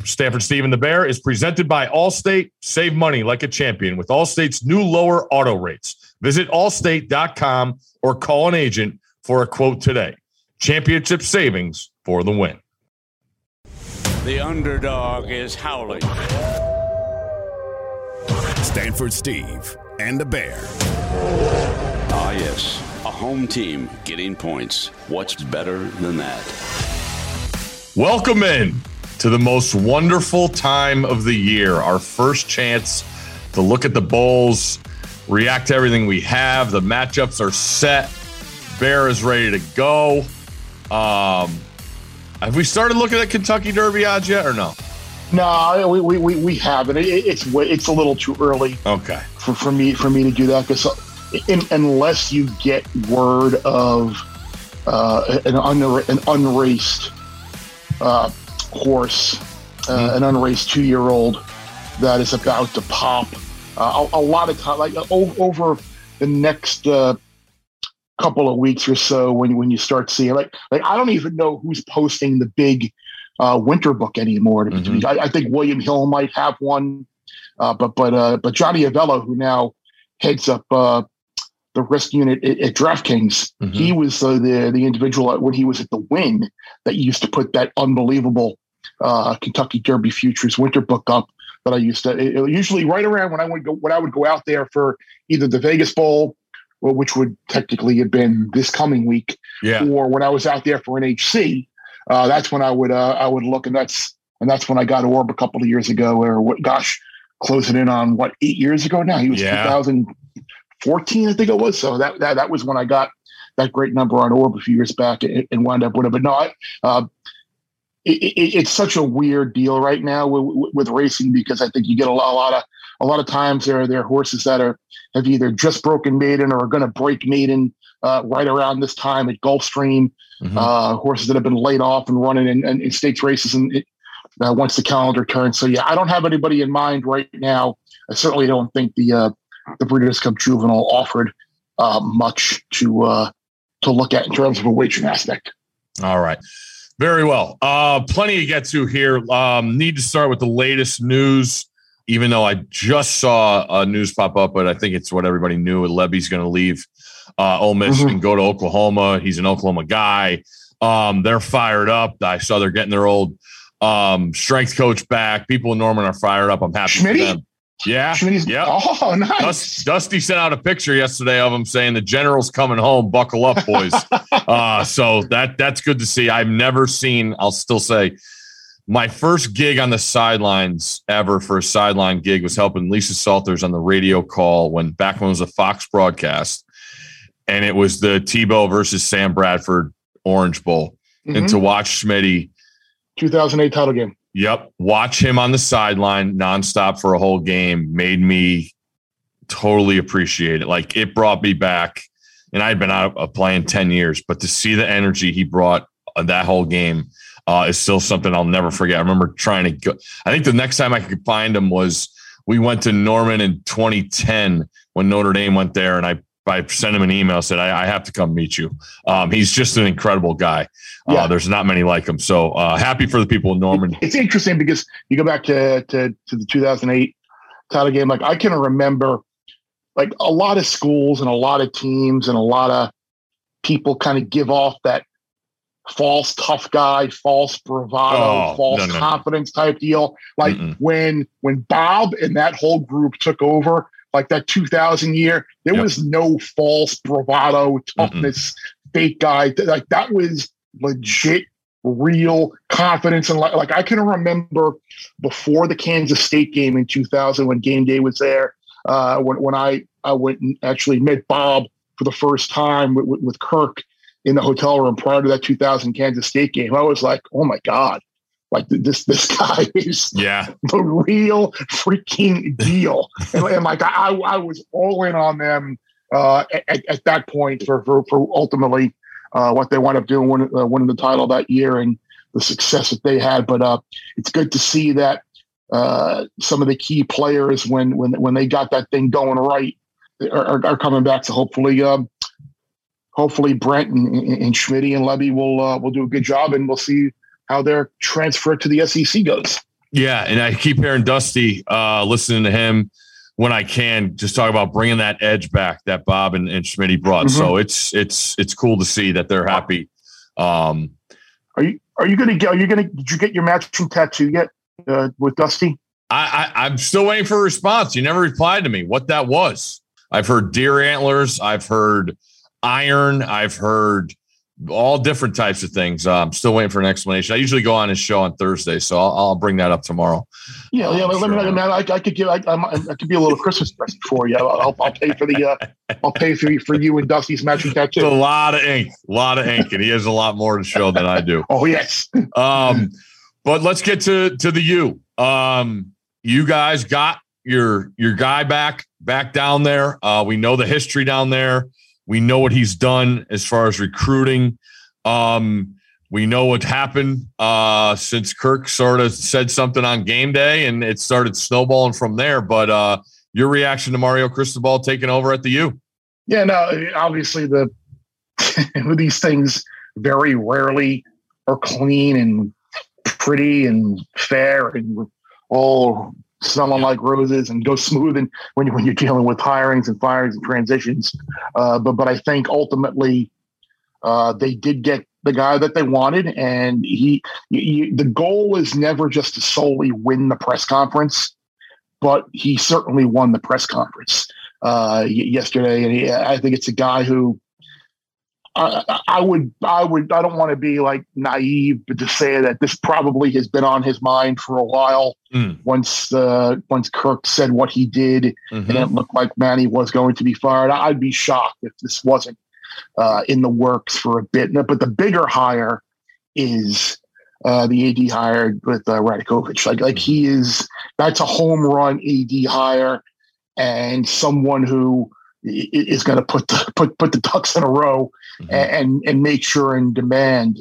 Stanford Steve and the Bear is presented by Allstate. Save money like a champion with Allstate's new lower auto rates. Visit allstate.com or call an agent for a quote today. Championship savings for the win. The underdog is howling. Stanford Steve and the Bear. Ah, yes. A home team getting points. What's better than that? Welcome in to the most wonderful time of the year. Our first chance to look at the bowls, react to everything we have. The matchups are set. Bear is ready to go. Have we started looking at Kentucky Derby odds yet or no? No, we haven't. It's a little too early. Okay. For me to do that, because unless you get word of an unraced horse, an unraced 2-year-old that is about to pop, a lot of time, like over the next couple of weeks or so, when you start seeing like I don't even know who's posting the big winter book anymore. I think William Hill might have one, but Johnny Avello, who now heads up the risk unit at DraftKings, he was the individual when he was at the Win that used to put that unbelievable Kentucky Derby futures winter book up. That I used to usually right around when I would go out there for either the Vegas Bowl, which would technically have been this coming week, or when I was out there for NHC. That's when I would look, and that's when I got Orb a couple of years ago, or closing in on 8 years ago now. He was 2014, I think it was. So that was when I got that great number on Orb a few years back and wound up with it. But no, it's such a weird deal right now with racing, because I think you get a lot of times there are horses that have either just broken maiden or are going to break maiden right around this time at Gulfstream. Horses that have been laid off and running in stakes races and once the calendar turns. So I don't have anybody in mind right now. I certainly don't think the Breeders' Cup Juvenile offered much to look at in terms of a wagering aspect. All right. Very well. Plenty to get to here. Need to start with the latest news, even though I just saw news pop up, but I think it's what everybody knew. Levy's going to leave Ole Miss and go to Oklahoma. He's an Oklahoma guy. They're fired up. I saw they're getting their old strength coach back. People in Norman are fired up. I'm happy for them. Yeah. Yeah. Oh, nice. Dusty sent out a picture yesterday of him saying the general's coming home. Buckle up, boys. So that's good to see. I've never seen, I'll still say, my first gig on the sidelines ever for a sideline gig was helping Lisa Salters on the radio call back when it was a Fox broadcast. And it was the Tebow versus Sam Bradford Orange Bowl. And to watch Schmitty. 2008 title game. Yep. Watch him on the sideline nonstop for a whole game made me totally appreciate it. Like, it brought me back, and I'd been out of playing 10 years, but to see the energy he brought that whole game is still something I'll never forget. I remember trying to go. I think the next time I could find him was we went to Norman in 2010 when Notre Dame went there, and I sent him an email, said, I have to come meet you. He's just an incredible guy. There's not many like him. So happy for the people in Norman. It's interesting because you go back to the 2008 title game. Like, I can remember like a lot of schools and a lot of teams and a lot of people kind of give off that false tough guy, false bravado, false confidence type deal. Like when Bob and that whole group took over, like that 2000 year, there was no false bravado, toughness, fake guy. Like, that was legit, real confidence. And like I can remember before the Kansas State game in 2000 when game day was there, when I went and actually met Bob for the first time with Kirk in the hotel room prior to that 2000 Kansas State game. I was like, oh my God. Like, this guy is the real freaking deal. and like I was all in on them at that point for ultimately what they wound up doing, winning the title that year and the success that they had. But it's good to see that some of the key players, when they got that thing going right, are coming back. So hopefully Brent and Schmitty and Levy will do a good job, and we'll see how their transfer to the SEC goes. Yeah, and I keep hearing Dusty, listening to him when I can, just talk about bringing that edge back that Bob and Schmitty brought. Mm-hmm. So it's cool to see that they're happy. Are you going to did you get your matching tattoo yet with Dusty? I'm still waiting for a response. You never replied to me what that was. I've heard deer antlers. I've heard iron. I've heard all different types of things. I'm still waiting for an explanation. I usually go on his show on Thursday, so I'll bring that up tomorrow. Yeah. Let me know, man. I could be a little Christmas present for you. I'll pay for I'll pay for you and Dusty's matching tattoo. It's a lot of ink, and he has a lot more to show than I do. Oh yes. But let's get to the U. You guys got your guy back down there. We know the history down there. We know what he's done as far as recruiting. We know what happened since Kirk sort of said something on game day, and it started snowballing from there. But your reaction to Mario Cristobal taking over at the U? Yeah, no, obviously these things very rarely are clean and pretty and fair and all smelling like roses and go smooth and when you're dealing with hirings and firings and transitions. But I think ultimately they did get the guy that they wanted, and the goal is never just to solely win the press conference, but he certainly won the press conference yesterday. And I think it's a guy who I don't want to be like naive, but to say that this probably has been on his mind for a while. Once Kirk said what he did, and it looked like Manny was going to be fired, I'd be shocked if this wasn't in the works for a bit. But the bigger hire is the AD hired with Radakovich. Like he is, that's a home run AD hire, and someone who is going to put the ducks in a row and make sure and command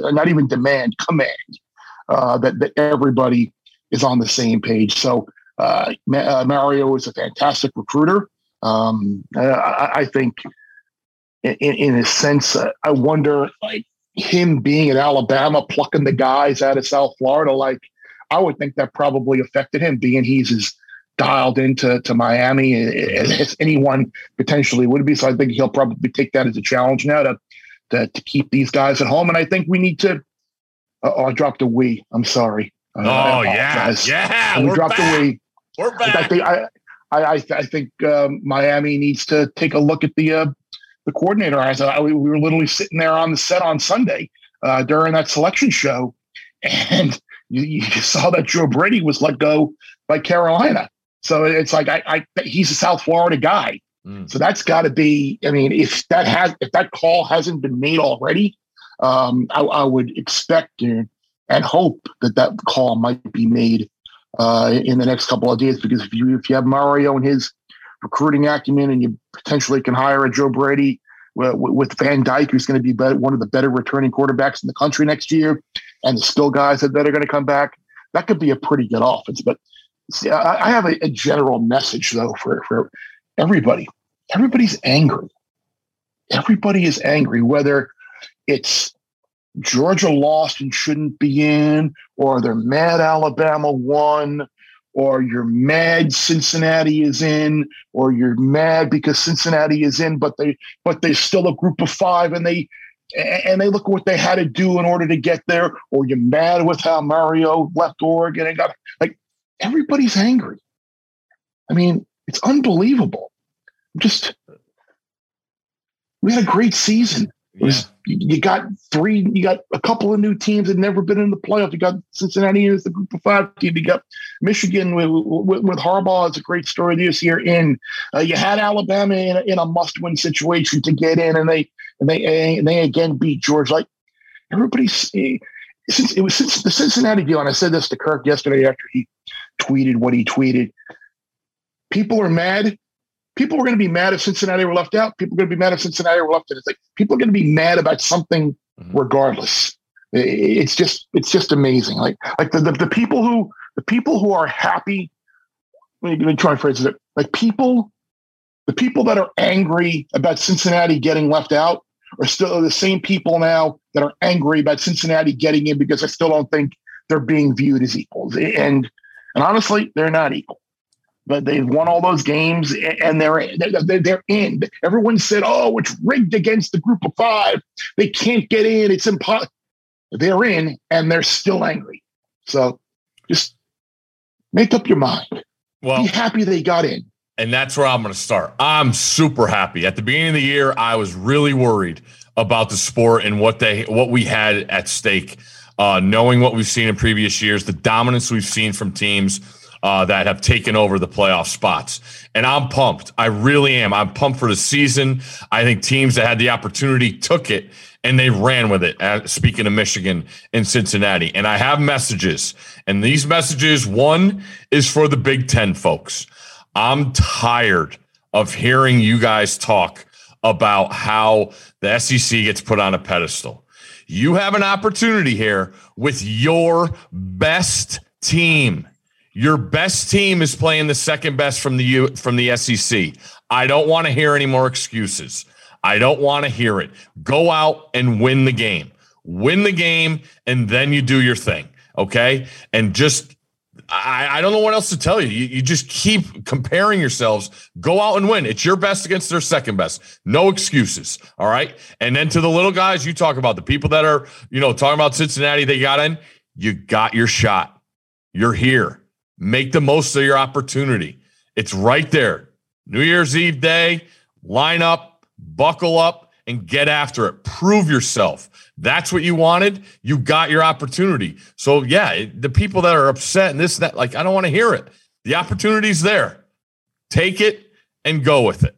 that everybody is on the same page. So Mario is a fantastic recruiter. I think in a sense, I wonder, like, him being at Alabama, plucking the guys out of South Florida, like, I would think that probably affected him, being he's as dialed into Miami as anyone potentially would be. So I think he'll probably take that as a challenge now to keep these guys at home. And I think we need to. I dropped a we. I'm sorry. Yeah. We dropped back. a we. We're back. I think Miami needs to take a look at the coordinator. We were literally sitting there on the set on Sunday during that selection show, and you saw that Joe Brady was let go by Carolina. So it's like he's a South Florida guy. So that's got to be. I mean, if that call hasn't been made already, I would expect and hope that call might be made in the next couple of days. Because if you have Mario and his recruiting acumen, and you potentially can hire a Joe Brady with Van Dyke, who's going to be one of the better returning quarterbacks in the country next year, and the skill guys that are going to come back, that could be a pretty good offense. But see, I have a general message, though, for everybody. Everybody's angry. Everybody is angry, whether it's Georgia lost and shouldn't be in, or they're mad Alabama won, or you're mad Cincinnati is in, or you're mad because Cincinnati is in, but they're still a group of five, and they look at what they had to do in order to get there, or you're mad with how Mario left Oregon and got, like, everybody's angry. I mean, it's unbelievable. We had a great season. You got a couple of new teams that had never been in the playoff. You got Cincinnati as the group of five team. You got Michigan with Harbaugh as a great story this year. You had Alabama in a must-win situation to get in, and they again beat Georgia. Like, everybody's since the Cincinnati deal, and I said this to Kirk yesterday after he tweeted what he tweeted. People are mad. People were going to be mad if Cincinnati were left out. People are going to be mad if Cincinnati were left in. It's like people are going to be mad about something regardless. It's just amazing. Like the people who are happy. Let me try and phrase it. Like the people that are angry about Cincinnati getting left out are still the same people now that are angry about Cincinnati getting in, because I still don't think they're being viewed as equals. And And honestly, they're not equal. But they've won all those games, and they're in. Everyone said, "Oh, it's rigged against the group of 5. They can't get in. It's impossible." They're in, and they're still angry. So just make up your mind. Well, be happy they got in. And that's where I'm going to start. I'm super happy. At the beginning of the year, I was really worried about the sport and what we had at stake. Knowing what we've seen in previous years, the dominance we've seen from teams that have taken over the playoff spots. And I'm pumped. I really am. I'm pumped for the season. I think teams that had the opportunity took it and they ran with it. Speaking of Michigan and Cincinnati. And I have messages. And these messages, one is for the Big Ten folks. I'm tired of hearing you guys talk about how the SEC gets put on a pedestal. You have an opportunity here with your best team. Your best team is playing the second best from the SEC. I don't want to hear any more excuses. I don't want to hear it. Go out and win the game. Win the game, and then you do your thing, okay? And just, I don't know what else to tell you. You just keep comparing yourselves. Go out and win. It's your best against their second best. No excuses, all right? And then to the little guys, you talk about the people that are, talking about Cincinnati, they got in. You got your shot. You're here. Make the most of your opportunity. It's right there. New Year's Eve day, line up, buckle up, and get after it. Prove yourself. That's what you wanted. You got your opportunity. So, yeah, the people that are upset and this, that, I don't want to hear it. The opportunity's there. Take it and go with it.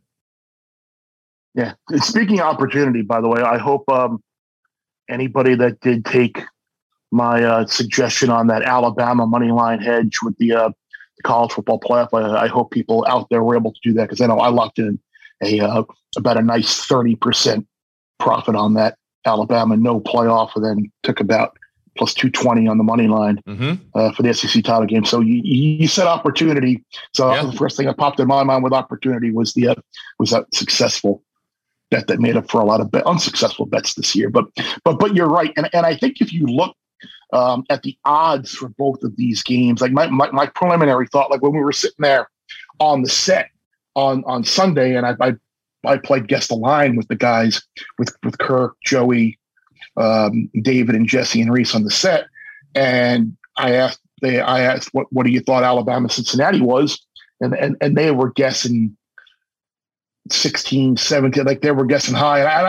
Yeah. Speaking of opportunity, by the way, I hope anybody that did take my suggestion on that Alabama money line hedge with the college football playoff, I hope people out there were able to do that, because I know I locked in about a nice 30% profit on that Alabama no playoff, and then took about plus 220 on the money line for the SEC title game. So you said opportunity. So the first thing that popped in my mind with opportunity was that successful bet that made up for a lot of unsuccessful bets this year. But you're right, and I think if you look at the odds for both of these games, like my preliminary thought, like when we were sitting there on the set on Sunday, and I played guess the line with the guys, with Kirk, Joey, David, and Jesse and Reese on the set, and I asked what do you thought Alabama Cincinnati was, and they were guessing 16, 17, like they were guessing high, and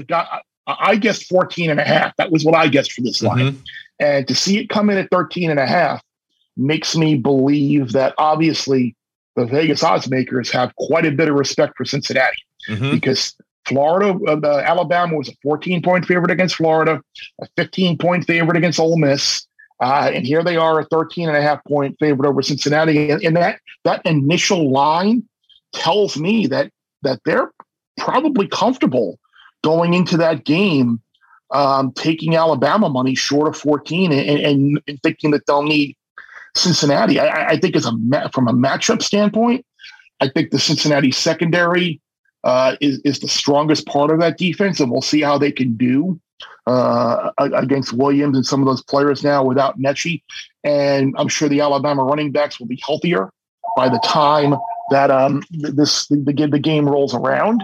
I guessed 14.5. That was what I guessed for this line. And to see it come in at 13.5 makes me believe that obviously the Vegas odds makers have quite a bit of respect for Cincinnati, because Alabama was a 14-point favorite against Florida, a 15-point favorite against Ole Miss. And here they are, a 13.5-point favorite over Cincinnati. And that initial line tells me that they're probably comfortable going into that game, taking Alabama money short of 14 and thinking that they'll need Cincinnati. I think from a matchup standpoint, I think the Cincinnati secondary is the strongest part of that defense, and we'll see how they can do against Williams and some of those players now without Mechie. And I'm sure the Alabama running backs will be healthier by the time that the game rolls around.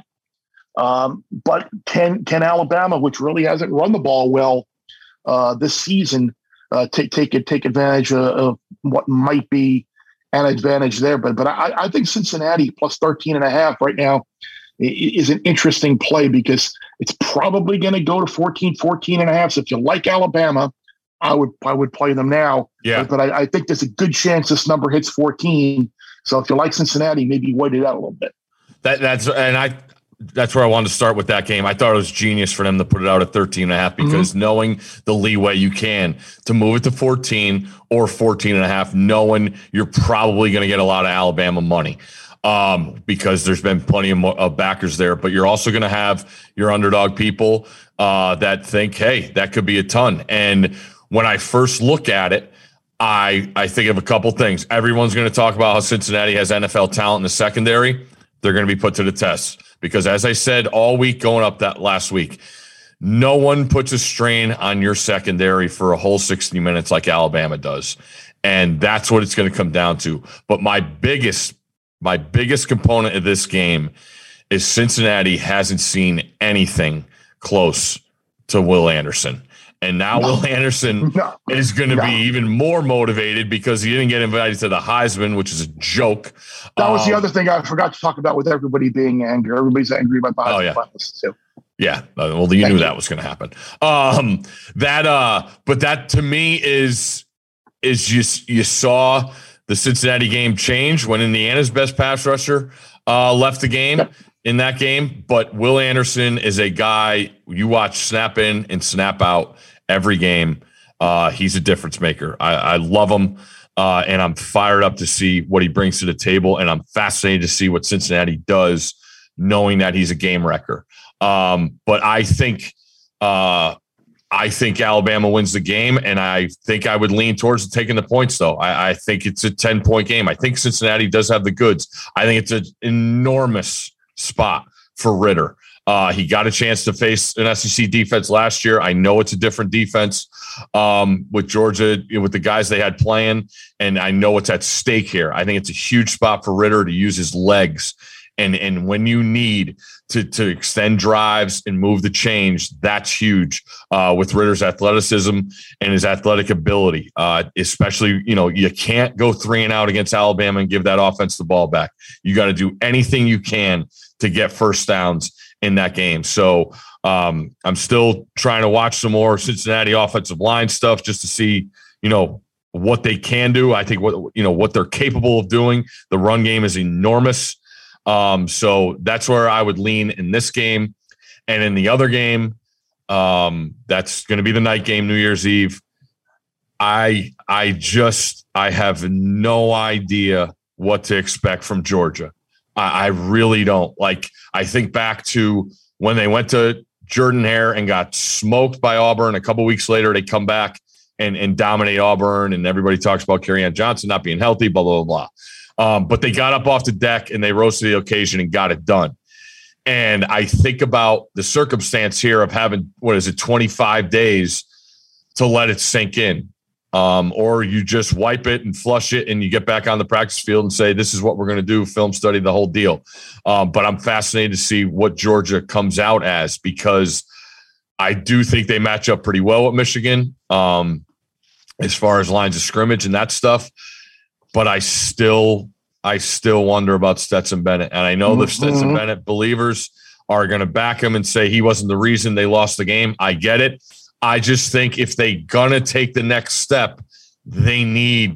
But can Alabama, which really hasn't run the ball well this season, take advantage of what might be an advantage there? But I think Cincinnati plus 13.5 right now is an interesting play, because it's probably going to go to 14.5. So if you like Alabama, I would play them now. Yeah. But I think there's a good chance this number hits 14. So if you like Cincinnati, maybe wait it out a little bit. That's where I wanted to start with that game. I thought it was genius for them to put it out at 13.5, because knowing the leeway you can to move it to 14 or 14.5, knowing you're probably going to get a lot of Alabama money, because there's been plenty of backers there. But you're also going to have your underdog people that think, hey, that could be a ton. And when I first look at it, I think of a couple things. Everyone's going to talk about how Cincinnati has NFL talent in the secondary. They're going to be put to the test, because as I said all week going up that last week, no one puts a strain on your secondary for a whole 60 minutes like Alabama does. And that's what it's going to come down to. But my biggest component of this game is Cincinnati hasn't seen anything close to Will Anderson. And now Will Anderson is going to be even more motivated because he didn't get invited to the Heisman, which is a joke. That was the other thing I forgot to talk about with everybody being angry. Everybody's angry about the Heisman finalists too. Yeah. Well, you knew that was going to happen. But that to me is just, you saw the Cincinnati game change when Indiana's best pass rusher left the game in that game. But Will Anderson is a guy you watch snap in and snap out every game. He's a difference maker. I love him. And I'm fired up to see what he brings to the table. And I'm fascinated to see what Cincinnati does, knowing that he's a game wrecker. But I think Alabama wins the game, and I think I would lean towards taking the points, though. I think it's a 10-point game. I think Cincinnati does have the goods. I think it's an enormous spot for Ridder. He got a chance to face an SEC defense last year. I know it's a different defense with Georgia, with the guys they had playing, and I know it's at stake here. I think it's a huge spot for Ridder to use his legs. And when you need to extend drives and move the change, that's huge with Ridder's athleticism and his athletic ability. Especially, you can't go 3 and out against Alabama and give that offense the ball back. You got to do anything you can to get first downs in that game. So I'm still trying to watch some more Cincinnati offensive line stuff just to see, what they can do. I think what they're capable of doing. The run game is enormous. So that's where I would lean in this game. And in the other game, that's going to be the night game, New Year's Eve. I have no idea what to expect from Georgia. I really don't. I think back to when they went to Jordan-Hare and got smoked by Auburn. A couple weeks later, they come back and dominate Auburn. And everybody talks about Kerryon Johnson not being healthy, blah, blah, blah. But they got up off the deck and they rose to the occasion and got it done. And I think about the circumstance here of having, 25 days to let it sink in. Or you just wipe it and flush it and you get back on the practice field and say, this is what we're going to do, film study, the whole deal. But I'm fascinated to see what Georgia comes out as, because I do think they match up pretty well with Michigan as far as lines of scrimmage and that stuff. But I still wonder about Stetson Bennett. And I know the Stetson Bennett believers are going to back him and say he wasn't the reason they lost the game. I get it. I just think if they going to take the next step, they need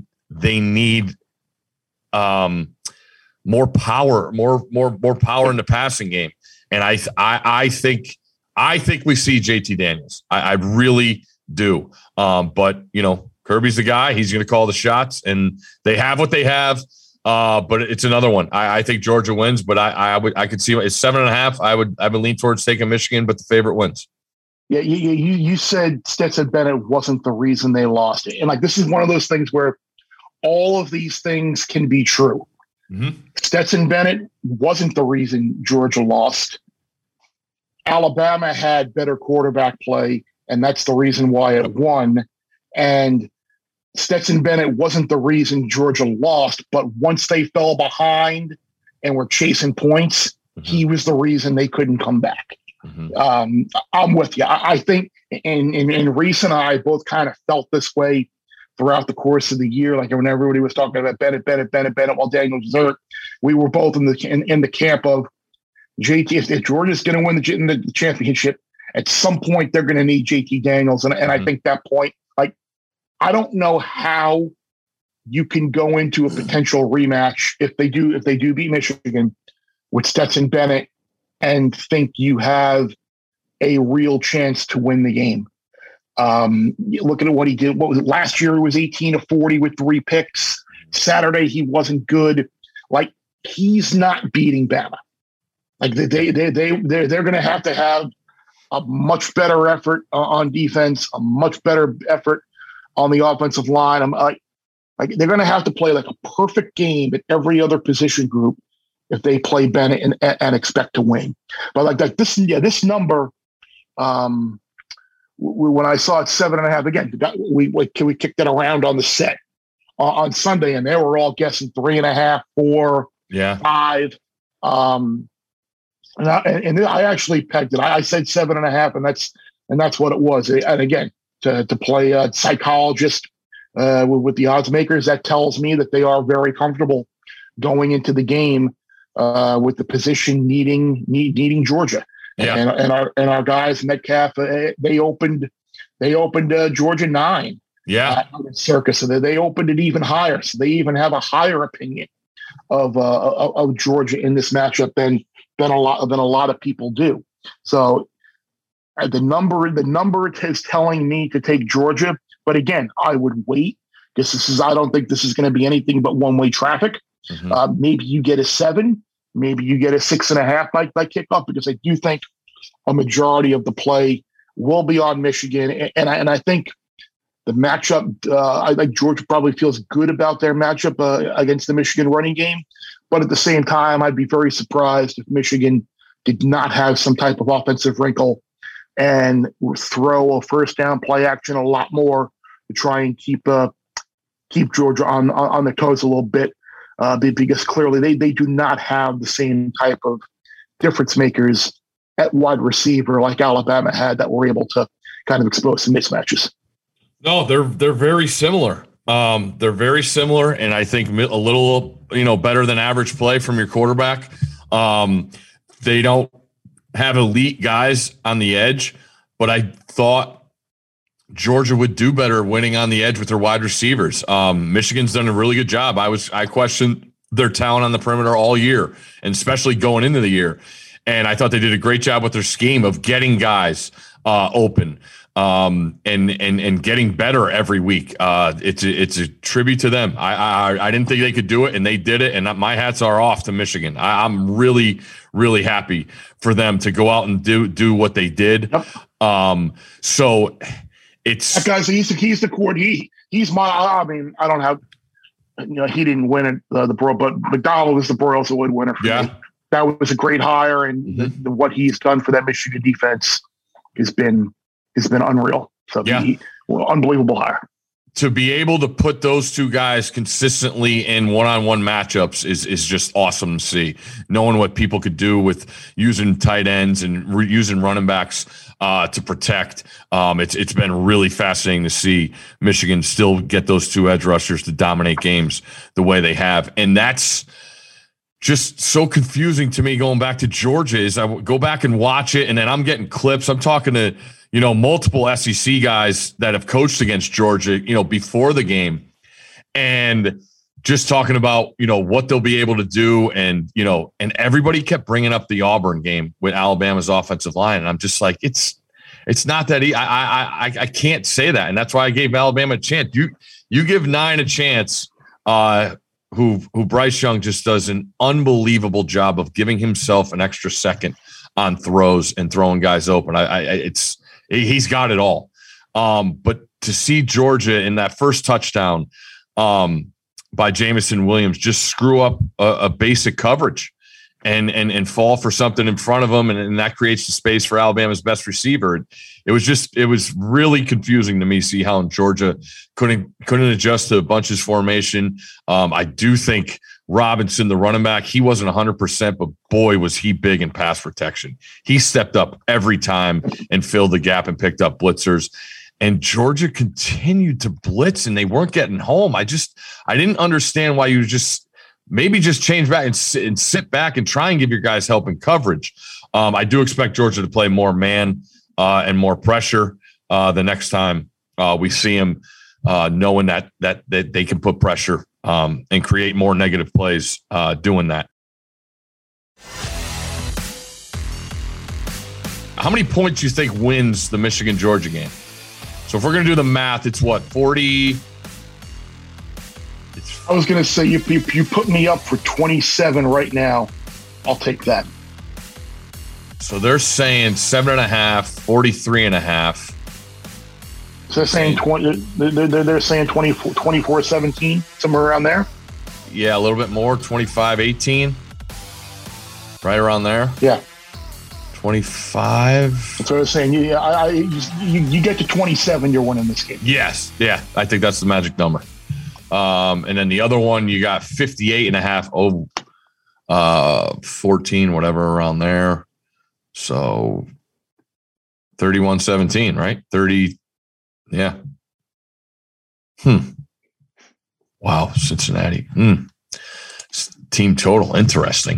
more power, more power in the passing game. And I think we see JT Daniels. I really do. But Kirby's the guy. He's going to call the shots, and they have what they have. But it's another one. I think Georgia wins, but I could see it's 7.5. I would lean towards taking Michigan, but the favorite wins. Yeah, you said Stetson Bennett wasn't the reason they lost it, and this is one of those things where all of these things can be true. Mm-hmm. Stetson Bennett wasn't the reason Georgia lost. Alabama had better quarterback play, and that's the reason why it won. And Stetson Bennett wasn't the reason Georgia lost, but once they fell behind and were chasing points, he was the reason they couldn't come back. Mm-hmm. I'm with you. I think in Reese and I both kind of felt this way throughout the course of the year. Like when everybody was talking about Bennett while Daniels was hurt, we were both in the camp of JT. If Georgia's going to win the championship, at some point they're going to need JT Daniels, and I think that point, I don't know how you can go into a potential rematch if they do beat Michigan with Stetson Bennett and think you have a real chance to win the game. Looking at what he did, what was it last year? It was 18 of 40 with 3 picks. Saturday he wasn't good. He's not beating Bama. They're going to have a much better effort on defense, a much better effort on the offensive line. They're going to have to play a perfect game at every other position group if they play Bennett and expect to win. But this number, when I saw it 7.5, again, we kicked it around on the set. on Sunday, and they were all guessing 3.5, 4, 5. And I actually pegged it. I said 7.5, and that's what it was. And again, to play a psychologist with the odds makers, that tells me that they are very comfortable going into the game with the position needing Georgia. Yeah. And our guys, Metcalf, they opened Georgia 9. Yeah. Circus. So they opened it even higher. So they even have a higher opinion of Georgia in this matchup than a lot of people do. So the number is telling me to take Georgia, but again, I would wait because I don't think this is going to be anything but one-way traffic. Mm-hmm. Maybe you get a 7, maybe you get a 6.5 by kickoff, because I do think a majority of the play will be on Michigan, and I think the matchup, I think Georgia probably feels good about their matchup against the Michigan running game. But at the same time, I'd be very surprised if Michigan did not have some type of offensive wrinkle and throw a first down play action a lot more to try and keep Georgia on their toes a little bit, because clearly they do not have the same type of difference makers at wide receiver like Alabama had that were able to kind of expose some mismatches. No, they're very similar. They're very similar, and I think a little, better than average play from your quarterback. They don't have elite guys on the edge, but I thought Georgia would do better winning on the edge with their wide receivers. Michigan's done a really good job. I questioned their talent on the perimeter all year, and especially going into the year. And I thought they did a great job with their scheme of getting guys open. And getting better every week. It's a tribute to them. I didn't think they could do it, and they did it. And my hats are off to Michigan. I'm really, really happy for them to go out and do what they did. Yep. So it's that guy's he's the court. He's my. I mean, I don't have. He didn't win it the Broyles, but McDonald was the Broyles Award winner. For me. That was a great hire, and what he's done for that Michigan defense has been unreal. So unbelievable hire. To be able to put those two guys consistently in one-on-one matchups is just awesome to see. Knowing what people could do with using tight ends and using running backs to protect. It's been really fascinating to see Michigan still get those two edge rushers to dominate games the way they have. And that's just so confusing to me going back to Georgia. Is I go back and watch it, and then I'm getting clips. I'm talking to multiple SEC guys that have coached against Georgia, before the game, and just talking about, what they'll be able to do. And, and everybody kept bringing up the Auburn game with Alabama's offensive line. And I'm just like, it's not that easy. I can't say that. And that's why I gave Alabama a chance. You give 9 a chance, who Bryce Young just does an unbelievable job of giving himself an extra second on throws and throwing guys open. He's got it all. But to see Georgia in that first touchdown by Jamison Williams just screw up a basic coverage and fall for something in front of them, and that creates the space for Alabama's best receiver. It was really confusing to me see how Georgia couldn't adjust to Bunch's formation. I do think Robinson, the running back, he wasn't 100%, but boy, was he big in pass protection. He stepped up every time and filled the gap and picked up blitzers. And Georgia continued to blitz, and they weren't getting home. I didn't understand why you maybe just change back and sit back and try and give your guys help in coverage. I do expect Georgia to play more man and more pressure the next time we see them, knowing that they can put pressure and create more negative plays doing that. How many points do you think wins the Michigan-Georgia game? So if we're going to do the math, it's what, 40? I was going to say, you put me up for 27 right now. I'll take that. So they're saying 7.5, 43.5. So they're saying 20. They're saying 24-17, somewhere around there. Yeah, a little bit more, 25-18, right around there. Yeah, 25. That's what I was saying. You get to 27, you're winning this game. Yes, yeah, I think that's the magic number. And then the other one, you got 58.5, 14, whatever around there. So 31-17, right? 30. Yeah. Wow. Cincinnati. Team total. Interesting.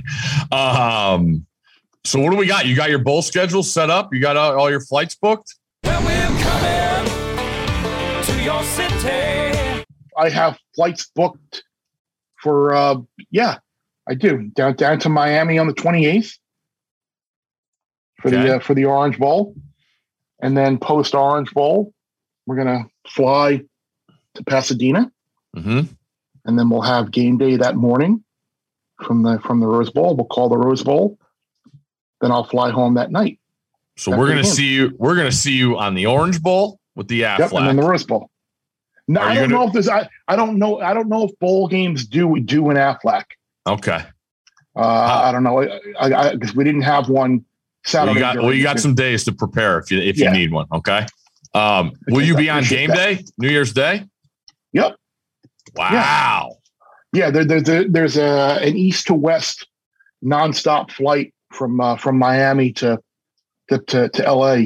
So what do we got? You got your bowl schedule set up? You got all your flights booked? Well, we're coming to your city. I have flights booked for, I do. Down to Miami on the 28th for the Orange Bowl. And then post Orange Bowl, we're going to fly to Pasadena. Mm-hmm. And then we'll have game day that morning from the Rose Bowl. We'll call the Rose Bowl. Then I'll fly home that night. So we're going to see you. We're going to see you on the Orange Bowl with the Aflac. Yep, and then the Rose Bowl. No, I don't know if there's. I don't know. I don't know if bowl games do an Aflac. Okay. I don't know. Because we didn't have one Saturday. You got some days to prepare if you need one. Okay. Will you be on game day, New Year's Day? Yep. Wow. Yeah. There's an east to west nonstop flight from Miami to LA.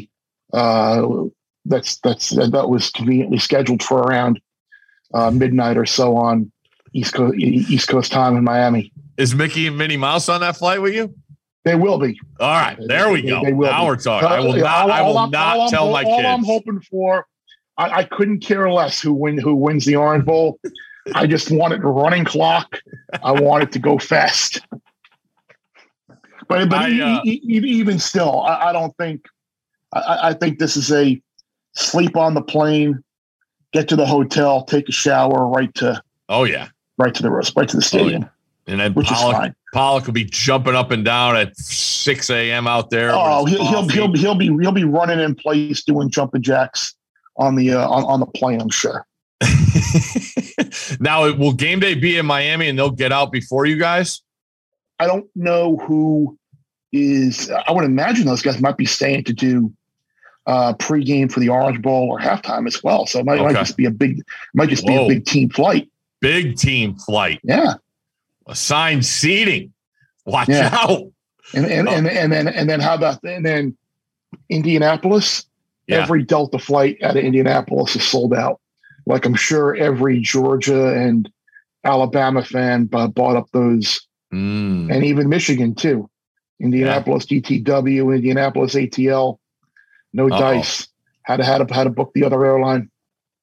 That was conveniently scheduled for around midnight or so on East Coast time in Miami. Is Mickey and Minnie Mouse on that flight with you? They will be. All right, there we go. Now we're talking. I will not tell my kids. All I'm hoping for, I couldn't care less who wins the Orange Bowl. I just want it running clock. I want it to go fast. But even still, I don't think. I think this is a sleep on the plane, get to the hotel, take a shower, right to the stadium. Oh, yeah. And then which is fine. Pollock will be jumping up and down at 6 a.m. out there. Oh, he'll be running in place doing jumping jacks on the plane, I'm sure. Now, will game day be in Miami and they'll get out before you guys? I don't know who is. I would imagine those guys might be staying to do pregame for the Orange Bowl or halftime as well. So it might just be a big team flight. Big team flight. Yeah. Assigned seating. Watch out. And then how about then Indianapolis? Yeah. Every Delta flight out of Indianapolis is sold out. Like I'm sure every Georgia and Alabama fan bought up those, and even Michigan too. Indianapolis DTW, Indianapolis ATL. No dice. Had to book the other airline.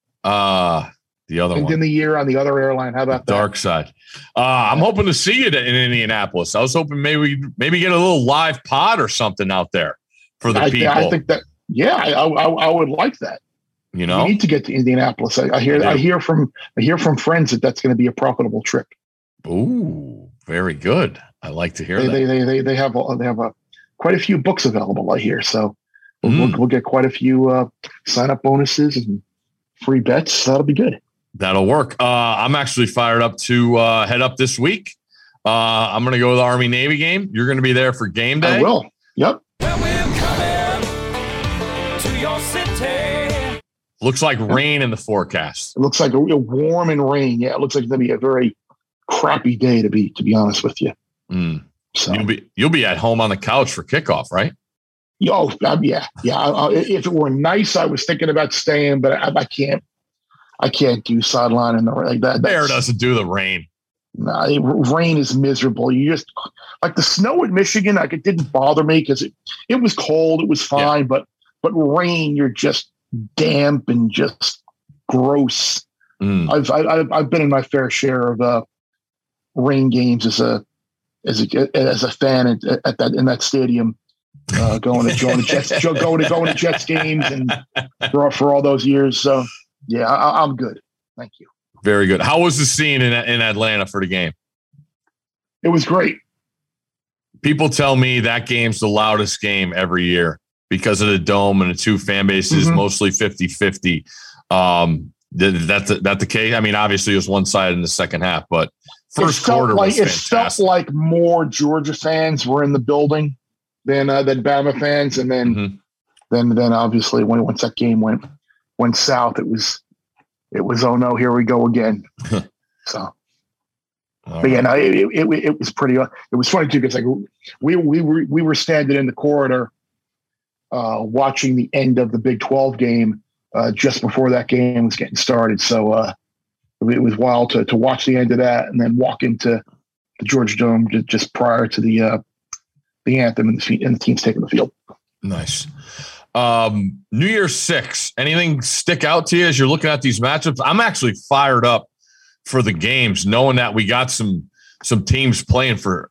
The other one. End in the year on the other airline. How about that? Dark side. I'm hoping to see you in Indianapolis. I was hoping maybe get a little live pod or something out there for the people. I think that. Yeah, I would like that. You know, we need to get to Indianapolis. I hear from friends that's going to be a profitable trip. Ooh, very good. I like to hear that. They have quite a few books available, I hear. So we'll get quite a few sign up bonuses and free bets. That'll be good. That'll work. I'm actually fired up to head up this week. I'm going to go to the Army Navy game. You're going to be there for game day. I will. Yep. Well, we're coming to your city. Looks like rain in the forecast. It looks like a real warm and rain. Yeah, it looks like it's going to be a very crappy day to be honest with you. So you'll be at home on the couch for kickoff, right? Oh, yeah. If it were nice, I was thinking about staying, but I can't. I can't do sideline in the rain like that. Bear doesn't do the rain. Nah, rain is miserable. You just like the snow in Michigan. Like it didn't bother me because it was cold. It was fine, but rain, you're just damp and just gross. I've been in my fair share of rain games as a fan in that stadium. Going to Jets games and for all those years. So yeah, I'm good. Thank you. Very good. How was the scene in Atlanta for the game? It was great. People tell me that game's the loudest game every year because of the dome and the two fan bases, mostly 50-50. That the case? I mean, obviously it was one side in the second half, but first quarter was fantastic. It felt like more Georgia fans were in the building than Bama fans, and then obviously once that game went south, it was it was, oh no, here we go again. So, but yeah, no, it was pretty. It was funny too because like we were standing in the corridor, watching the end of the Big 12 game just before that game was getting started. So it was wild to watch the end of that and then walk into the Georgia Dome just prior to the anthem and the teams taking the field. Nice. New Year's 6, anything stick out to you as you're looking at these matchups? I'm actually fired up for the games, knowing that we got some teams playing for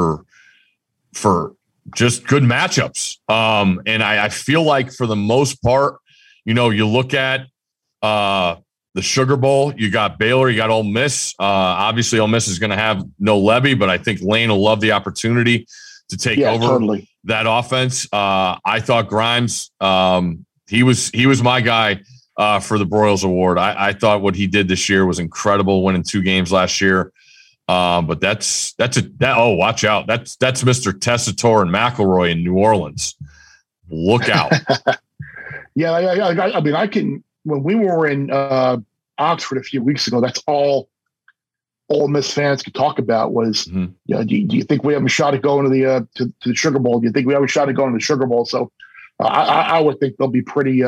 just good matchups. And I feel like for the most part, you look at the Sugar Bowl, you got Baylor, you got Ole Miss. Obviously, Ole Miss is going to have no Levy, but I think Lane will love the opportunity to take over that offense. I thought Grimes, he was my guy for the Broyles Award. I thought what he did this year was incredible, winning 2 games last year. But watch out. That's Mr. Tessitore and McElroy in New Orleans. Look out. Yeah, I mean, when we were in Oxford a few weeks ago, that's all Ole Miss fans could talk about was, do you think we have a shot at going to the Sugar Bowl? Do you think we have a shot at going to the Sugar Bowl? So I would think they'll be pretty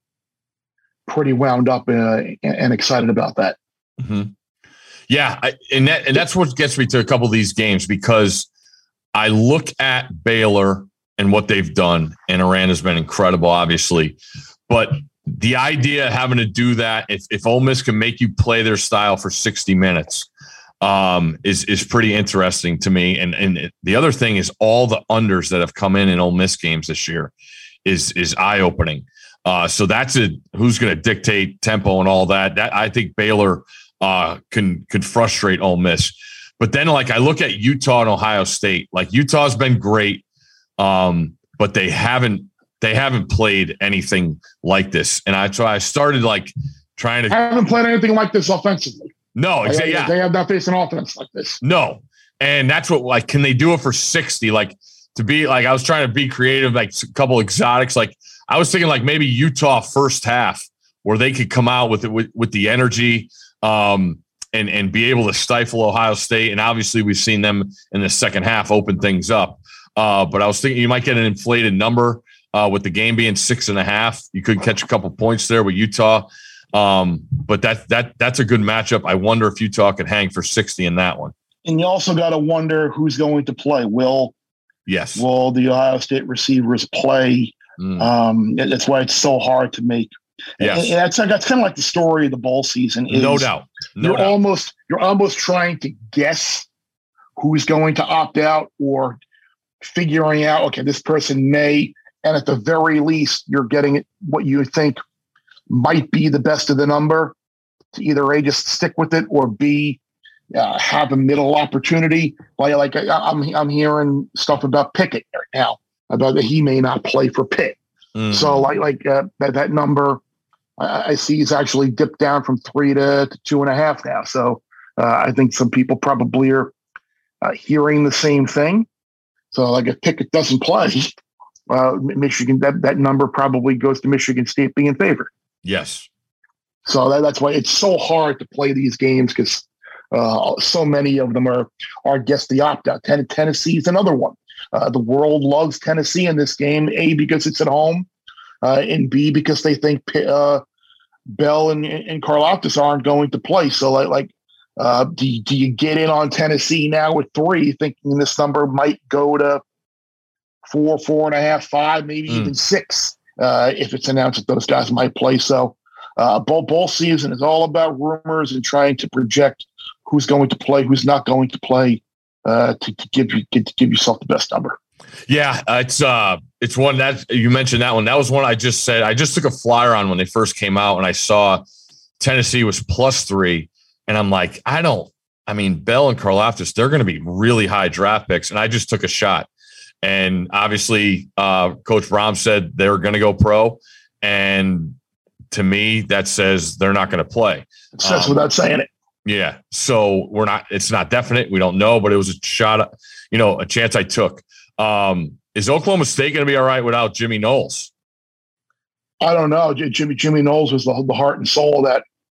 wound up and excited about that. Mm-hmm. Yeah, and that's what gets me to a couple of these games, because I look at Baylor and what they've done, and Iran has been incredible, obviously. But the idea of having to do that, if Ole Miss can make you play their style for 60 minutes, is pretty interesting to me. And the other thing is all the unders that have come in Ole Miss games this year is eye-opening. So that's who's going to dictate tempo and all that. That I think Baylor can frustrate Ole Miss. But then, like, I look at Utah and Ohio State. Like, Utah's been great, but they haven't played anything like this. And I started like trying to. I haven't played anything like this offensively. No, exactly. Yeah. They have not faced an offense like this. No, and that's what, like, can they do it for 60? Like, to be like, I was trying to be creative, like a couple exotics. Like, I was thinking like maybe Utah first half, where they could come out with the energy. And be able to stifle Ohio State. And obviously we've seen them in the second half open things up. But I was thinking you might get an inflated number with the game being 6.5. You could catch a couple points there with Utah. But that's a good matchup. I wonder if Utah could hang for 60 in that one. And you also got to wonder who's going to play. Will the Ohio State receivers play? That's why it's so hard to make. Yes. And that's kind of like the story of the bowl season. No doubt. You're almost trying to guess who's going to opt out, or figuring out, okay, this person may, and at the very least, you're getting what you think might be the best of the number to either A, just stick with it, or B, have a middle opportunity. Like I'm hearing stuff about Pickett right now, about that he may not play for Pitt. So that number I see is actually dipped down from 3 to 2.5 now. So I think some people probably are hearing the same thing. So like if Pickett doesn't play, Michigan, that number probably goes to Michigan State being favored. Yes. So that's why it's so hard to play these games, because so many of them are against the opt-out. Tennessee is another one. The world loves Tennessee in this game, A, because it's at home, and B, because they think Bell and Karlaftis aren't going to play. So do you get in on Tennessee now with 3, thinking this number might go to 4, 4.5, 5, maybe even 6 if it's announced that those guys might play. So bowl season is all about rumors and trying to project who's going to play, who's not going to play, to give yourself the best number. Yeah, it's one that you mentioned. That one, that was one I just said. I just took a flyer on when they first came out, and I saw Tennessee was +3, and I'm like, Bell and Karlaftis, they're going to be really high draft picks, and I just took a shot. And obviously, Coach Brom said they were going to go pro, and to me, that says they're not going to play. It says without saying it. Yeah, so it's not definite. We don't know, but it was a shot, a chance I took. Is Oklahoma State going to be all right without Jimmy Knowles? I don't know. Jimmy Knowles was the heart and soul of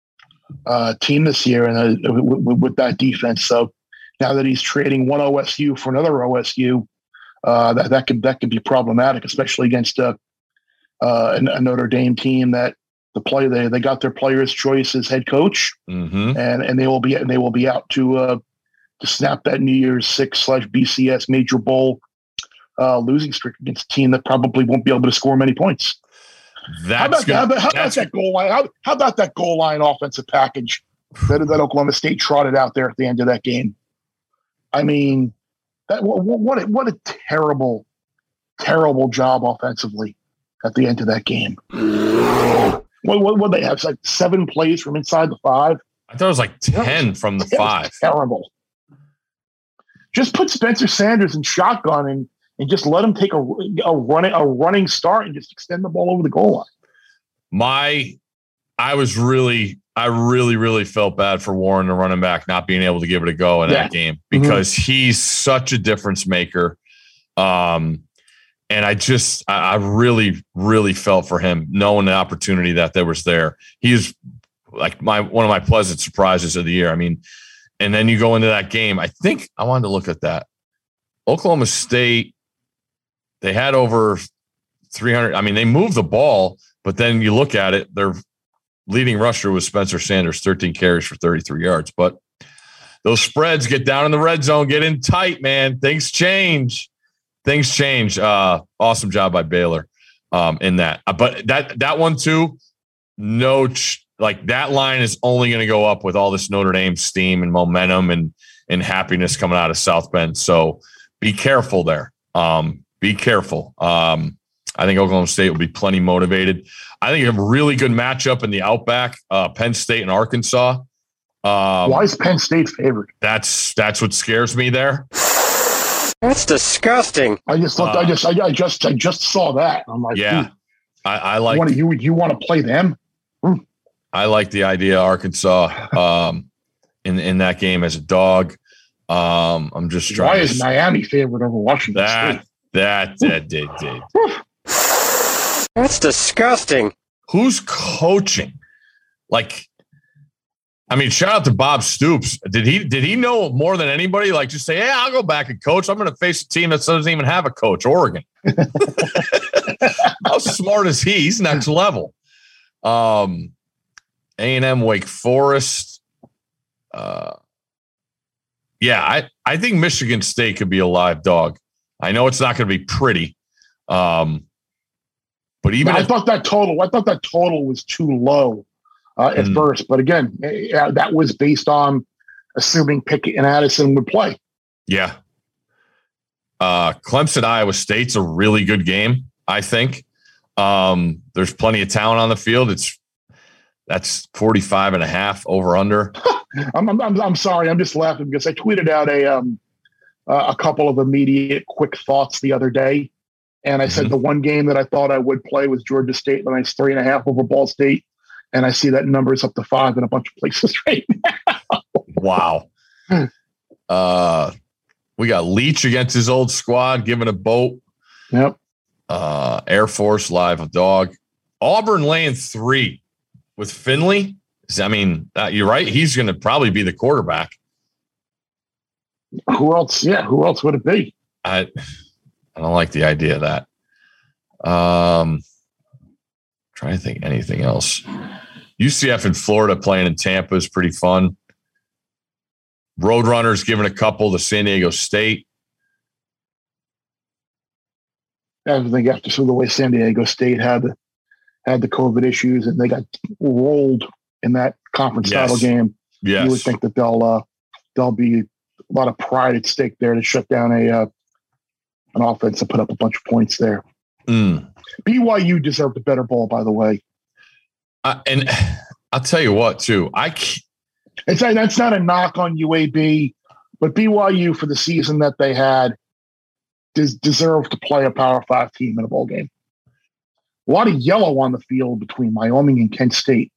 team this year, and with that defense. So now that he's trading one OSU for another OSU, that could be problematic, especially against a Notre Dame team that they got their player's choice as head coach, and they will be out to snap that New Year's Six/BCS Major Bowl losing streak against a team that probably won't be able to score many points. How about that goal line? How about that goal line offensive package that Oklahoma State trotted out there at the end of that game? I mean, what a terrible job offensively at the end of that game. What they have? It's like 7 plays from inside the 5. I thought it was like 10 from the 5. Terrible. Just put Spencer Sanders in shotgun and just let him take a running start and just extend the ball over the goal line. I really felt bad for Warren, the running back, not being able to give it a go in that game because he's such a difference maker. And I really felt for him knowing the opportunity that there was there. He's like one of my pleasant surprises of the year. I mean, and then you go into that game. I think I wanted to look at that. Oklahoma State, they had over 300. I mean, they moved the ball, but then you look at it, their leading rusher was Spencer Sanders, 13 carries for 33 yards. But those spreads get down in the red zone, get in tight, man. Things change. Awesome job by Baylor in that. But that one too, that line is only going to go up with all this Notre Dame steam and momentum and happiness coming out of South Bend. So be careful there. Be careful. I think Oklahoma State will be plenty motivated. I think you have a really good matchup in the Outback, Penn State and Arkansas. Why is Penn State favored? That's what scares me there. That's disgusting. I just saw that. I'm like, yeah, I like. You want to play them? I like the idea of Arkansas in that game as a dog. I'm just trying. Why is Miami favored over Washington State? That did. That's disgusting. Who's coaching? I mean, shout out to Bob Stoops. Did he know more than anybody? Like, just say, "Hey, I'll go back and coach. I'm going to face a team that doesn't even have a coach." Oregon. How smart is he? He's next level. A&M, Wake Forest. Yeah, I think Michigan State could be a live dog. I know it's not going to be pretty, but even I thought that total was too low at first. But again, that was based on assuming Pickett and Addison would play. Yeah. Clemson, Iowa State's a really good game, I think. There's plenty of talent on the field. That's 45.5 over under. I'm sorry. I'm just laughing because I tweeted out a couple of immediate quick thoughts the other day. And I said the one game that I thought I would play was Georgia State, and it's 3.5 over Ball State. And I see that number is up to 5 in a bunch of places right now. Wow. We got Leach against his old squad, giving a boat. Yep. Air Force live a dog. Auburn laying 3 with Finley. I mean, you're right. He's going to probably be the quarterback. Who else? Yeah, who else would it be? I don't like the idea of that. Trying to think anything else. UCF in Florida playing in Tampa is pretty fun. Roadrunners giving a couple to San Diego State. I think after the way San Diego State had the COVID issues and they got rolled in that conference title game, you would think that there'll be a lot of pride at stake there to shut down an offense and put up a bunch of points there. BYU deserved a better bowl, by the way. And I'll tell you what, too. That's not a knock on UAB, but BYU for the season that they had deserved to play a Power 5 team in a bowl game. A lot of yellow on the field between Wyoming and Kent State.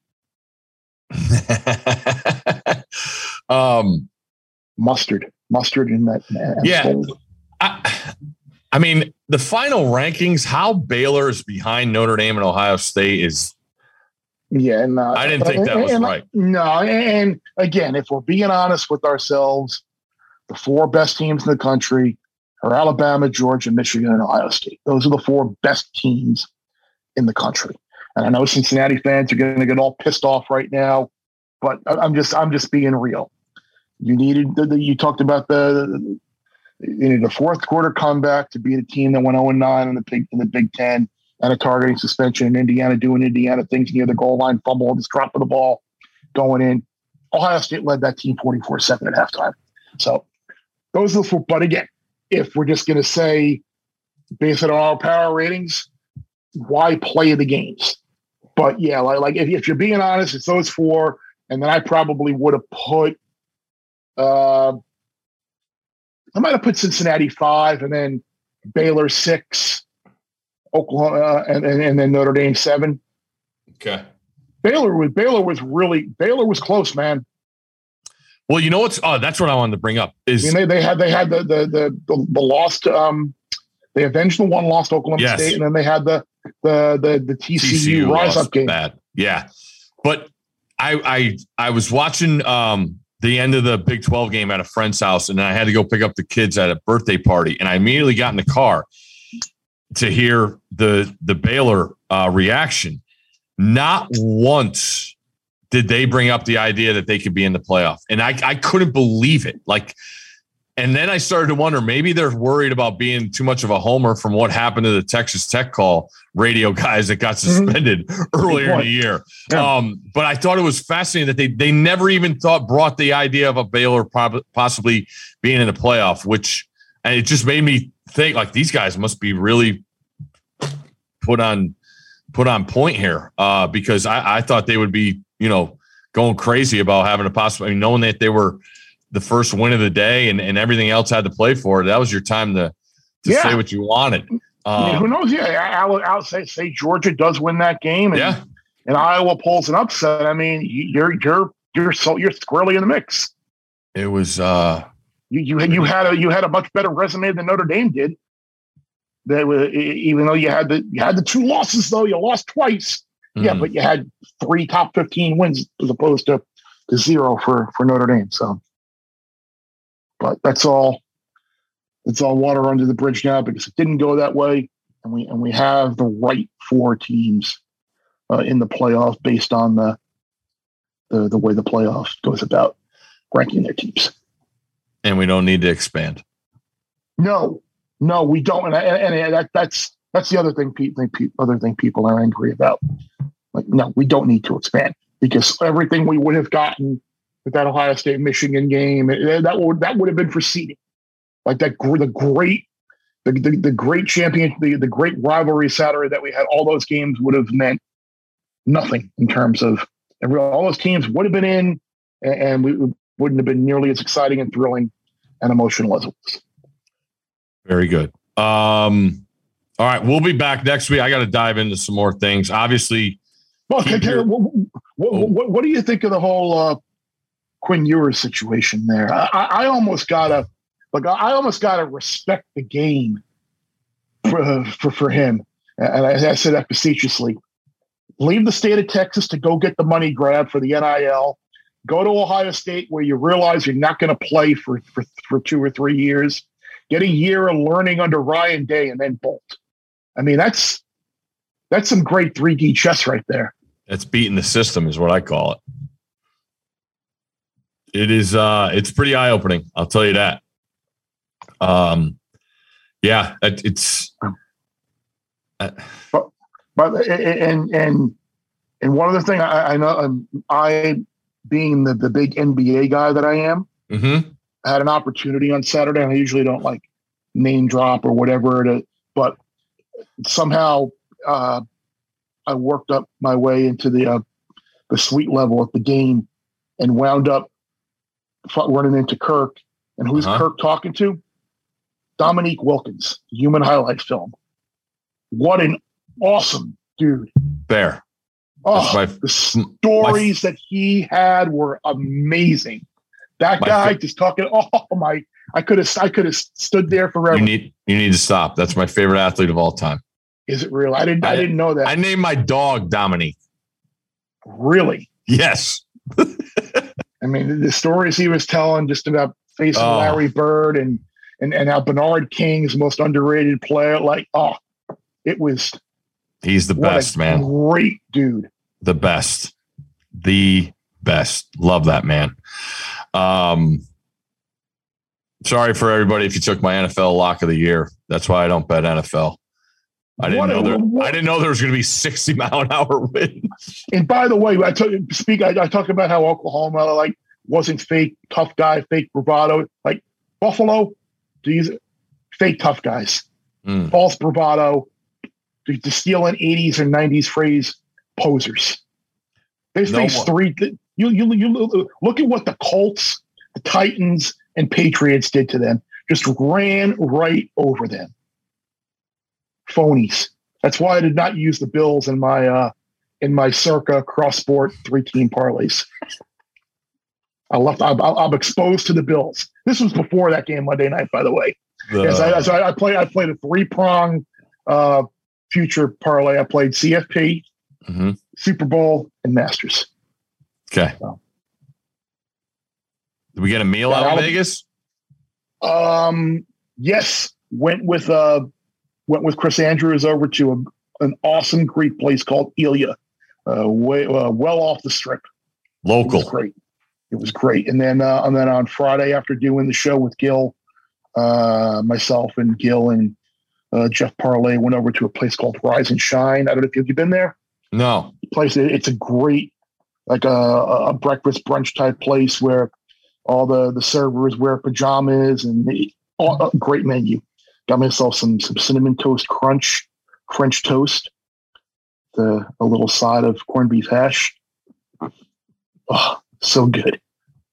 Mustard in that. Yeah. I mean, the final rankings, how Baylor is behind Notre Dame and Ohio State is Yeah, and I didn't think that was right. No, and again, if we're being honest with ourselves, the 4 best teams in the country are Alabama, Georgia, Michigan, and Ohio State. Those are the 4 best teams in the country. And I know Cincinnati fans are going to get all pissed off right now, but I'm just being real. You needed you talked about the fourth quarter comeback to beat a team that went 0-9 in the Big Ten, and a targeting suspension in Indiana, doing Indiana things near the goal line, fumble, just dropping the ball, going in. Ohio State led that team 44-7 at halftime. So those are the 4. But again, if we're just going to say, based on our power ratings, why play the games? But yeah, like if you're being honest, it's those 4, and then I probably would have put, I might have put Cincinnati 5, and then Baylor 6, Oklahoma, and then Notre Dame 7. Okay. Baylor was close, man. Well, you know what's that's what I wanted to bring up is they had the lost they avenged the one lost Oklahoma State, and then they had the TCU rise up game. Bad. Yeah. But I was watching the end of the Big 12 game at a friend's house, and then I had to go pick up the kids at a birthday party, and I immediately got in the car to hear the Baylor reaction. Not once did they bring up the idea that they could be in the playoff. And I couldn't believe it. And then I started to wonder, maybe they're worried about being too much of a homer from what happened to the Texas Tech call radio guys that got suspended earlier in the year. Yeah. But I thought it was fascinating that they never even brought the idea of a Baylor possibly being in the playoff, and it just made me think like these guys must be really put on point here because I thought they would be, going crazy about having a possibility, knowing that they were the first win of the day and everything else had to play for it. That was your time to say what you wanted. Who knows? Yeah, I'll say Georgia does win that game, and Iowa pulls an upset. I mean, you're squarely in the mix. It was you had a much better resume than Notre Dame did. Even though you had the 2 losses, though you lost twice. Yeah, but you had 3 top 15 wins as opposed to 0 for Notre Dame. So, but that's all. It's all water under the bridge now because it didn't go that way, and we have the right 4 teams in the playoff based on the way the playoff goes about ranking their teams. And we don't need to expand. No, we don't. And that's the other thing. People are angry about. Like, no, we don't need to expand because everything we would have gotten with that Ohio State Michigan game that would have been for seeding. Like the great champion, the great rivalry Saturday that we had. All those games would have meant nothing in terms of all those teams would have been in, and we wouldn't have been nearly as exciting and thrilling and emotional as it was. Very good. All right, we'll be back next week. I got to dive into some more things. Obviously, what do you think of the whole Quinn Ewers situation there? I almost gotta respect the game for him. And I said that facetiously. Leave the state of Texas to go get the money grab for the NIL. Go to Ohio State where you realize you're not going to play for 2 or 3 years. Get a year of learning under Ryan Day and then bolt. I mean, that's some great 3D chess right there. That's beating the system is what I call it. It is it's pretty eye-opening, I'll tell you that. Yeah, it's but and one other thing I know, I being the big NBA guy that I am, I had an opportunity on Saturday, and I usually don't like name drop or whatever, but somehow I worked up my way into the suite level at the game and wound up running into Kirk. And who's Kirk talking to? Dominique Wilkins, Human Highlight Film. What an awesome dude. Bear. Oh, the stories that he had were amazing. That guy just talking. Oh my! I could have stood there forever. You need to stop. That's my favorite athlete of all time. Is it real? I didn't know that. I named my dog Dominique. Really? Yes. I mean, the stories he was telling just about facing Larry Bird and how Bernard King's the most underrated player. He's the best, man. Great dude. The best. Love that man. Sorry for everybody if you took my NFL lock of the year. That's why I don't bet NFL. I didn't know there was going to be 60-mile-an-hour winds. And by the way, I talked about how Oklahoma wasn't fake tough guy, fake bravado. Like Buffalo, these fake tough guys, false bravado, to steal an 80s and 90s phrase, posers. They faced three. You look at what the Colts, the Titans, and Patriots did to them. Just ran right over them. Phonies. That's why I did not use the Bills in my circa cross sport 3-team parlays. I'm exposed to the Bills. This was before that game Monday night, by the way. I played a 3-prong future parlay. I played CFP, Super Bowl, and Masters. Okay. So. Did we get a meal out of Vegas? Yes. Went with Chris Andrews over to an awesome Greek place called Elia, well off the strip. Local. It was great. And then on Friday, after doing the show with Gil, myself and Gil and Jeff Parlay went over to a place called Rise and Shine. I don't know if you've been there. No. It's a great, a breakfast brunch type place where all the servers wear pajamas and great menu. Got myself some cinnamon toast crunch, French toast, a little side of corned beef hash. Oh, so good.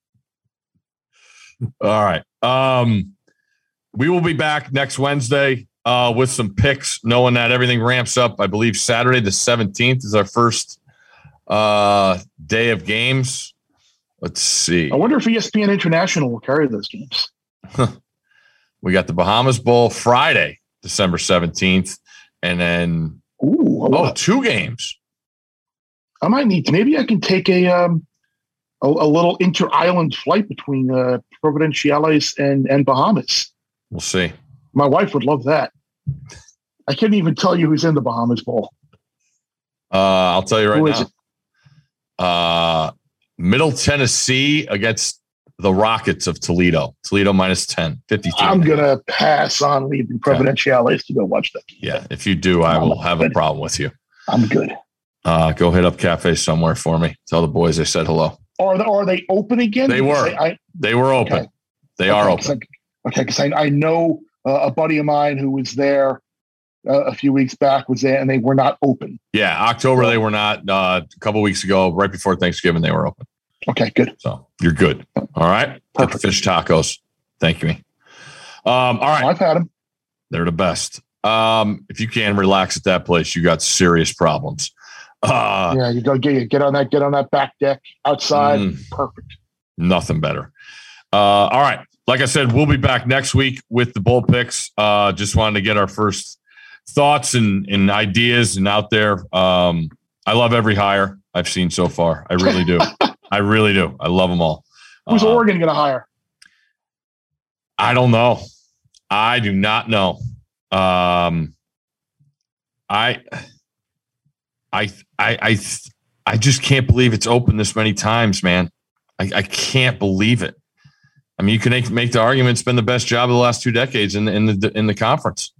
All right. We will be back next Wednesday with some picks, knowing that everything ramps up. I believe Saturday the 17th is our first day of games. Let's see. I wonder if ESPN International will carry those games. We got the Bahamas Bowl Friday, December 17th, and then 2 games. I might need to. Maybe I can take a little inter-island flight between Providenciales and Bahamas. We'll see. My wife would love that. I can't even tell you who's in the Bahamas Bowl. I'll tell you right Who now. is it? Middle Tennessee against the Rockets of Toledo. Toledo -10, 52. I'm going to pass on leaving Providenciales to go watch that game. Yeah, if you do, I will have a problem with you. I'm good. Go hit up cafe somewhere for me. Tell the boys I said hello. Are they open again? They were. They were open. Okay. They are open. Because I know a buddy of mine who was there a few weeks back was there, and they were not open. Yeah, October they were not. A couple weeks ago, right before Thanksgiving, they were open. Okay, good. So you're good. All right. Get the fish tacos. Thank you. All right. I've had them. They're the best. If you can't relax at that place, you got serious problems. Yeah, you go get on that back deck outside. Perfect. Nothing better. All right. Like I said, we'll be back next week with the bowl picks. Just wanted to get our first thoughts and ideas and out there. I love every hire I've seen so far. I really do. I really do. I love them all. Who's Oregon going to hire? I don't know. I do not know. I just can't believe it's open this many times, man. I can't believe it. I mean, you can make the argument it's been the best job of the last 2 decades in the conference.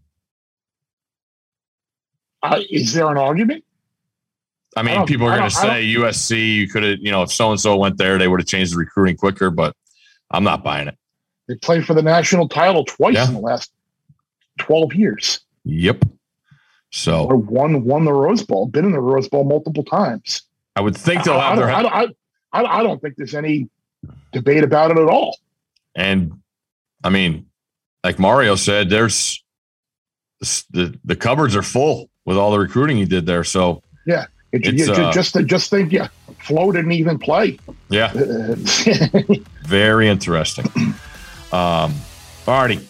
Is there an argument? I mean, people are going to say USC, you could have, if so-and-so went there, they would have changed the recruiting quicker, but I'm not buying it. They played for the national title twice in the last 12 years. Yep. So or won the Rose Bowl, been in the Rose Bowl multiple times. I would think they'll have I don't think there's any debate about it at all. And I mean, like Mario said, there's the cupboards are full with all the recruiting he did there. So yeah, just think, Flo didn't even play. Yeah, very interesting. Alrighty,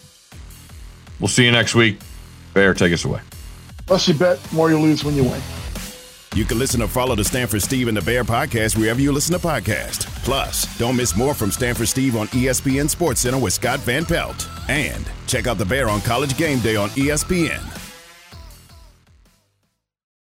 we'll see you next week. Bear, take us away. Less you bet, more you lose when you win. You can listen or follow the Stanford Steve and the Bear podcast wherever you listen to podcasts. Plus, don't miss more from Stanford Steve on ESPN SportsCenter with Scott Van Pelt. And check out the Bear on College Game Day on ESPN.